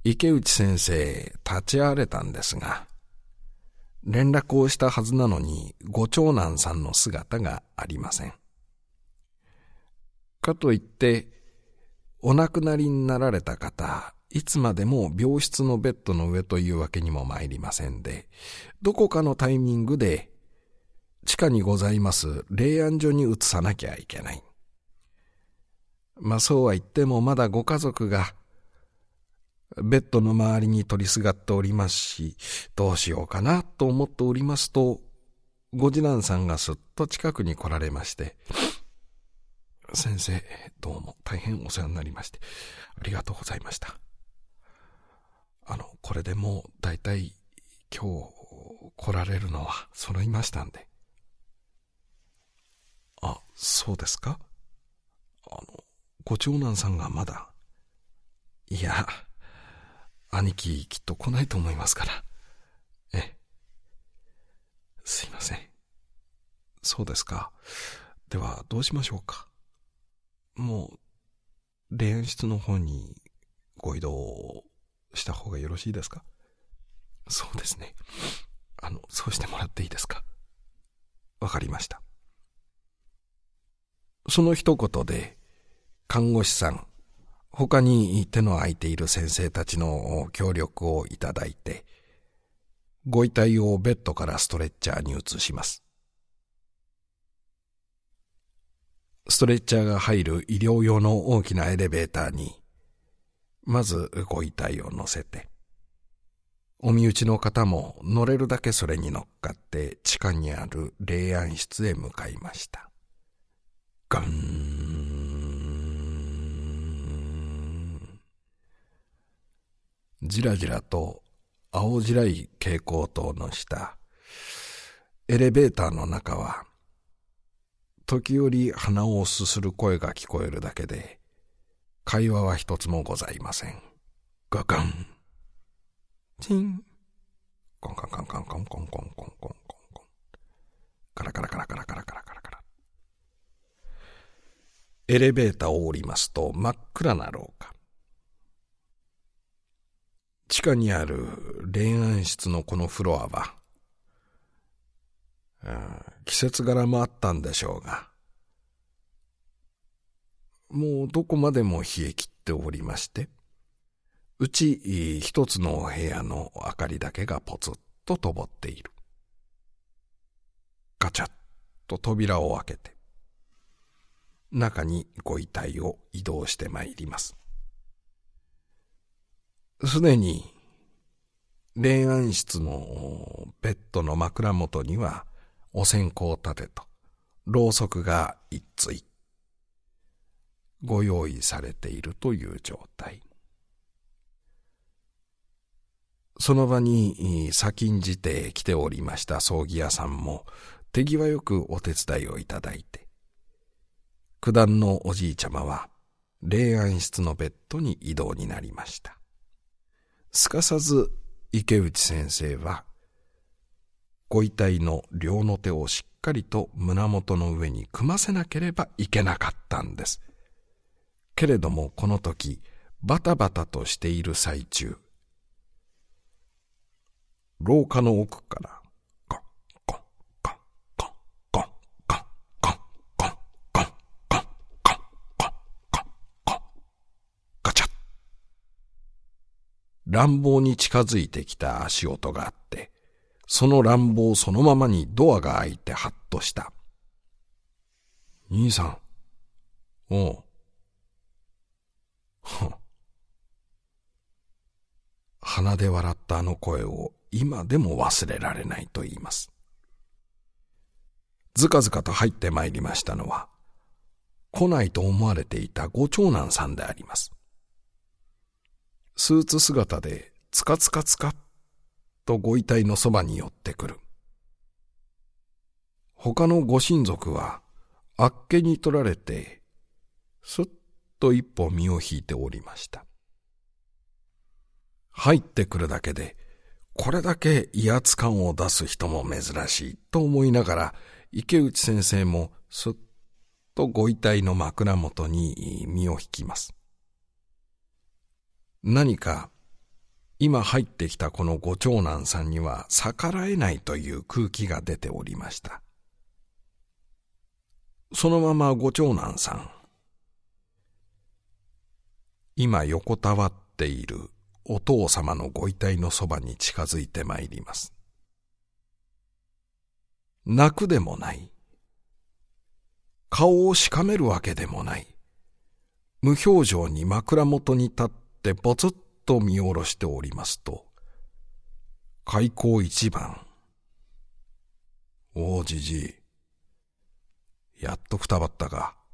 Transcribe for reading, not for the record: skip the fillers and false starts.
池内先生立ち会われたんですが、連絡をしたはずなのにご長男さんの姿がありません。かといってお亡くなりになられた方、いつまでも病室のベッドの上というわけにも参りませんで、どこかのタイミングで地下にございます霊安所に移さなきゃいけない。そうは言ってもまだご家族がベッドの周りに取りすがっておりますし、どうしようかなと思っておりますと、ご次男さんがすっと近くに来られまして、先生、どうも大変お世話になりましてありがとうございました。これでもうだいたい今日来られるのは揃いましたんで。あ、そうですか。ご長男さんがまだ。いや、兄貴きっと来ないと思いますから。すいません。そうですか。ではどうしましょうか。もう霊安室の方にご移動した方がよろしいですか。そうですね。そうしてもらっていいですか。わかりました。その一言で看護師さん、他に手の空いている先生たちの協力をいただいて、ご遺体をベッドからストレッチャーに移します。ストレッチャーが入る医療用の大きなエレベーターに、まずご遺体を乗せて、お身内の方も乗れるだけそれに乗っかって地下にある霊安室へ向かいました。ガン。じらじらと青白い蛍光灯の下、エレベーターの中は、時折鼻をすする声が聞こえるだけで、会話は一つもございません。ガガン。チン。コンコンコンコンコンコンコンコンコンコンコン。カラカラカラカラカラカラカラカラ。エレベーターを降りますと真っ暗な廊下。地下にある霊安室のこのフロアは、季節柄もあったんでしょうが、もうどこまでも冷え切っておりまして、うち一つの部屋の明かりだけがポツッと灯っている。ガチャッと扉を開けて、中にご遺体を移動してまいります。すでに霊安室のベッドの枕元にはお線香立てとろうそくが一対ご用意されているという状態。その場に先んじて来ておりました葬儀屋さんも手際よくお手伝いをいただいて、九段のおじいちゃまは霊安室のベッドに移動になりました。すかさず池内先生はご遺体の両の手をしっかりと胸元の上に組ませなければいけなかったんです。けれどもこの時バタバタとしている最中、廊下の奥からコンコンコンコンコンコンコンコンコンコンコンコンコンコンガチャッ、乱暴に近づいてきた足音があって、その乱暴そのままにドアが開いてハッとした。兄さん。おう。鼻で笑ったあの声を今でも忘れられないと言います。ずかずかと入ってまいりましたのは、来ないと思われていたご長男さんであります。スーツ姿でつかつかつかっとご遺体のそばに寄ってくる。他のご親族はあっけに取られて、すっと一歩身を引いておりました。入ってくるだけで、これだけ威圧感を出す人も珍しいと思いながら、池内先生もすっとご遺体の枕元に身を引きます。何か今入ってきたこのご長男さんには逆らえないという空気が出ておりました。そのままご長男さん、今横たわっているお父様のご遺体のそばに近づいてまいります。泣くでもない。顔をしかめるわけでもない。無表情に枕元に立ってぼつっと見下ろしておりますと、開口一番。おうじじい、やっとくたばったか。